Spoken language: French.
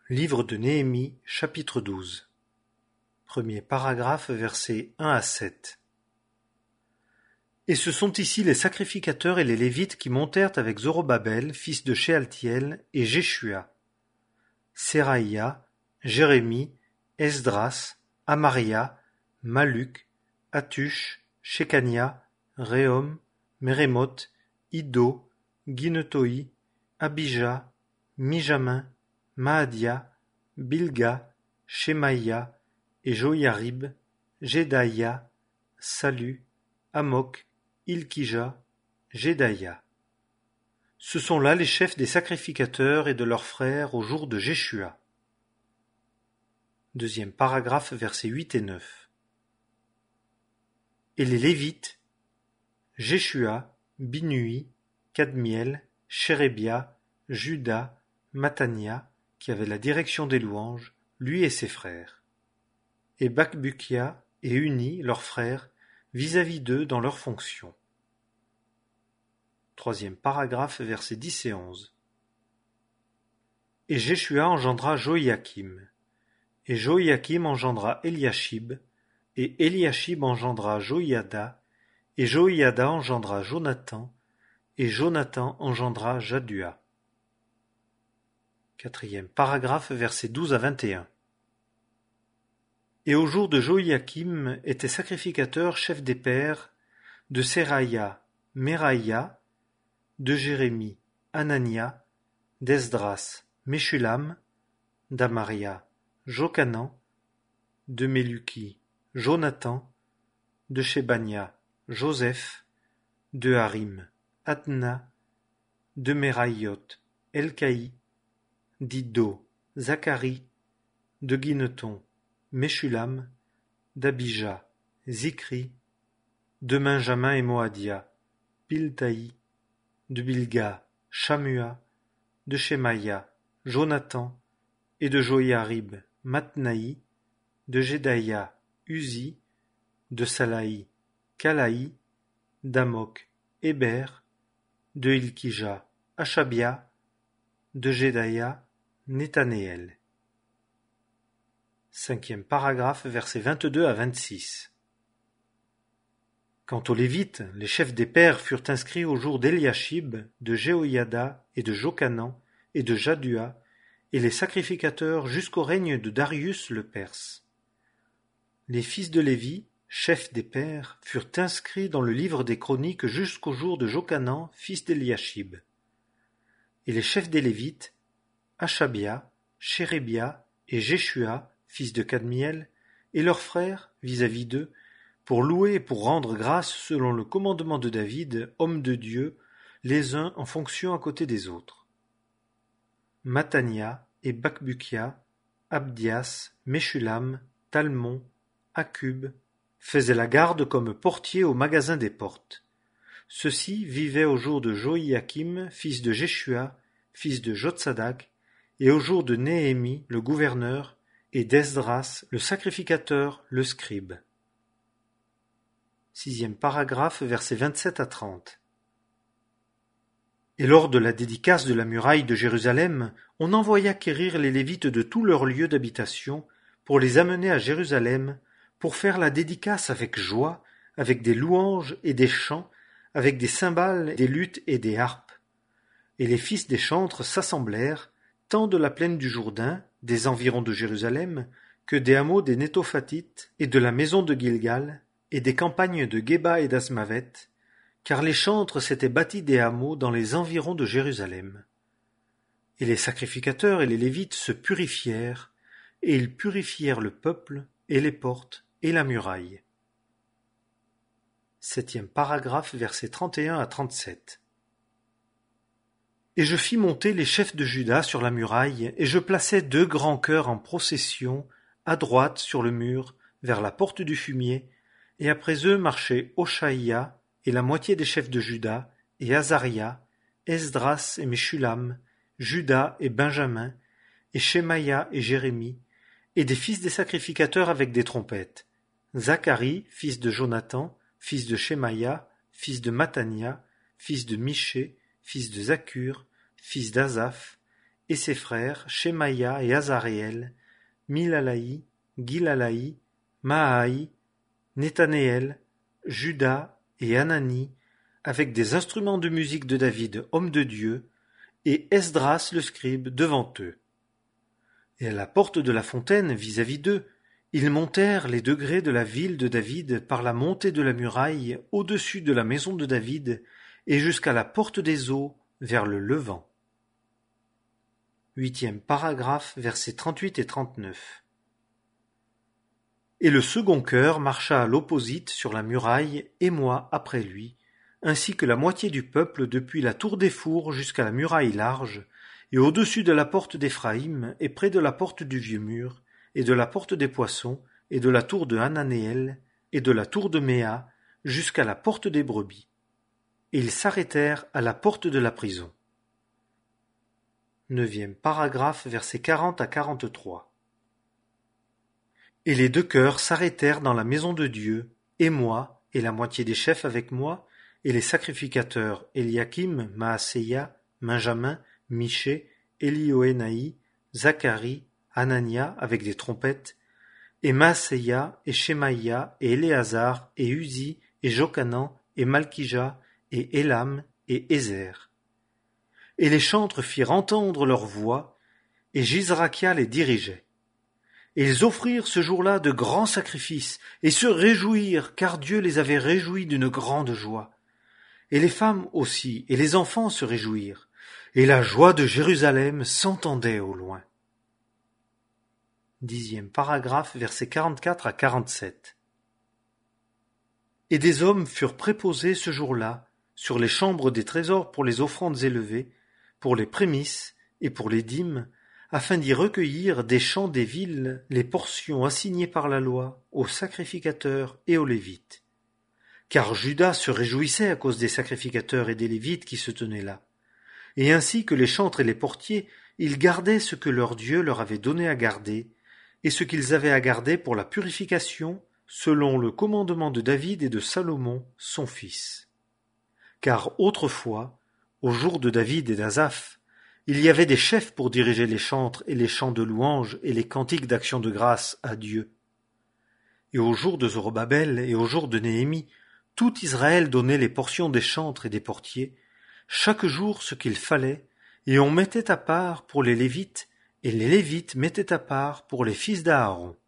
Livre de Néhémie, chapitre 12. Premier paragraphe, versets 1 à 7. Et ce sont ici les sacrificateurs et les Lévites qui montèrent avec Zorobabel, fils de Shealtiel, et Jéshua, Seraïa, Jérémie, Esdras, Amaria, Malluc, Hatush, Shekania, Réhom, Mérémoth, Iddo, Ginetoï, Abija, Mijamin, Maadia, Bilga, Shemaïa et Joïarib, Jedaïa, Salu, Amok, Ilkija, Jedaïa. Ce sont là les chefs des sacrificateurs et de leurs frères au jour de Jéshua. Deuxième paragraphe, versets 8 et 9. Et les Lévites, Jéshua, Binui, Kadmiel, Shérébia, Juda, Matania, qui avait la direction des louanges, lui et ses frères. Et Bakbukia et Uni, leurs frères, vis-à-vis d'eux dans leurs fonctions. Troisième paragraphe, versets 10 et 11. Et Jéshua engendra Joïakim, et Joïakim engendra Eliashib, et Eliashib engendra Joïada, et Joïada engendra Jonathan, et Jonathan engendra Jaddua. Quatrième paragraphe, versets 12 à 21. Et au jour de Joïakim étaient sacrificateurs chefs des pères de Seraïa, Méraïa, de Jérémie, Anania, d'Esdras, Meshulam, d'Amaria, Jokanan, de Meluki, Jonathan, de Shebania, Joseph, de Harim, Adna, de Meraïot, Elkaï, d'Iddo, Zacharie, de Guineton, Meshulam, d'Abija, Zikri, de Benjamin et Moadia, Piltaï, de Bilga, Shamua, de Shemaïa, Jonathan, et de Joïarib, Matnaï, de Jedaïa, Uzi, de Salaï, Kalaï, d'Amok, Héber, de Ilkija, Achabia, de Jedaïa, Nethanéel. Cinquième paragraphe, versets 22 à 26. Quant aux Lévites, les chefs des pères furent inscrits au jour d'Eliashib, de Jehoïada et de Jokanan et de Jaddua, et les sacrificateurs jusqu'au règne de Darius le Perse. Les fils de Lévi, chefs des pères, furent inscrits dans le livre des chroniques jusqu'au jour de Jokanan, fils d'Eliashib. Et les chefs des Lévites, Achabia, Shérébia et Jéshua, fils de Kadmiel, et leurs frères, vis-à-vis d'eux, pour louer et pour rendre grâce selon le commandement de David, homme de Dieu, les uns en fonction à côté des autres. Matania et Bakbukia, Abdias, Meshulam, Talmon, Akub, faisaient la garde comme portiers au magasin des portes. Ceux-ci vivaient au jour de Joïakim, fils de Jéshua, fils de Jotsadak, et au jour de Néhémie, le gouverneur, et d'Esdras, le sacrificateur, le scribe. Sixième paragraphe, versets 27 à 30. Et lors de la dédicace de la muraille de Jérusalem, on envoya quérir les Lévites de tous leurs lieux d'habitation pour les amener à Jérusalem, pour faire la dédicace avec joie, avec des louanges et des chants, avec des cymbales, des luttes et des harpes. Et les fils des chantres s'assemblèrent, tant de la plaine du Jourdain, des environs de Jérusalem, que des hameaux des Nétophatites et de la maison de Gilgal, et des campagnes de Géba et d'Asmavet, car les chantres s'étaient bâtis des hameaux dans les environs de Jérusalem. Et les sacrificateurs et les Lévites se purifièrent, et ils purifièrent le peuple, et les portes, et la muraille. Septième paragraphe, versets 31 à 37. Et je fis monter les chefs de Juda sur la muraille, et je plaçai 2 grands chœurs en procession, à droite sur le mur, vers la porte du fumier, et après eux marchaient Oshaïa, et la moitié des chefs de Juda, et Azaria, Esdras et Meshulam, Juda et Benjamin, et Shemaïa et Jérémie, et des fils des sacrificateurs avec des trompettes, Zacharie, fils de Jonathan, fils de Shemaïa, fils de Matania, fils de Miché, fils de Zakur, fils d'Azaph, et ses frères, Shemaïa et Azareel, Milalaï, Gilalaï, Mahaï, Nethanéel, Juda et Hanani, avec des instruments de musique de David, homme de Dieu, et Esdras le scribe devant eux. Et à la porte de la fontaine vis-à-vis d'eux, ils montèrent les degrés de la ville de David par la montée de la muraille au-dessus de la maison de David et jusqu'à la porte des eaux vers le levant. 8e paragraphe, versets 38 et 39. Et le second chœur marcha à l'opposite sur la muraille, et moi après lui, ainsi que la moitié du peuple depuis la tour des fours jusqu'à la muraille large, et au-dessus de la porte d'Éphraïm, et près de la porte du vieux mur, et de la porte des poissons, et de la tour de Hananéel, et de la tour de Méa, jusqu'à la porte des brebis. Et ils s'arrêtèrent à la porte de la prison. 9e paragraphe, versets 40 à 43. Et les deux chœurs s'arrêtèrent dans la maison de Dieu, et moi, et la moitié des chefs avec moi, et les sacrificateurs Eliakim, Maaseia, Benjamin, Michée, Élioénaï, Zacharie, Hanania avec des trompettes, et Maaseia, et Shemaïa, et Éléazar, et Uzi, et Jochanan, et Malkija, et Élam, et Ézer. Et les chantres firent entendre leur voix, et Jizrakia les dirigeait. Et ils offrirent ce jour-là de grands sacrifices, et se réjouirent, car Dieu les avait réjouis d'une grande joie. Et les femmes aussi, et les enfants se réjouirent, et la joie de Jérusalem s'entendait au loin. 10e paragraphe, versets 44 à 47. Et des hommes furent préposés ce jour-là, sur les chambres des trésors pour les offrandes élevées, pour les prémices et pour les dîmes, afin d'y recueillir des champs des villes les portions assignées par la loi aux sacrificateurs et aux Lévites. Car Juda se réjouissait à cause des sacrificateurs et des Lévites qui se tenaient là. Et ainsi que les chantres et les portiers, ils gardaient ce que leur Dieu leur avait donné à garder, et ce qu'ils avaient à garder pour la purification, selon le commandement de David et de Salomon, son fils. Car autrefois, au jour de David et d'Asaph, il y avait des chefs pour diriger les chantres et les chants de louange et les cantiques d'action de grâce à Dieu. Et au jour de Zorobabel et au jour de Néhémie, tout Israël donnait les portions des chantres et des portiers, chaque jour ce qu'il fallait, et on mettait à part pour les Lévites, et les Lévites mettaient à part pour les fils d'Aaron.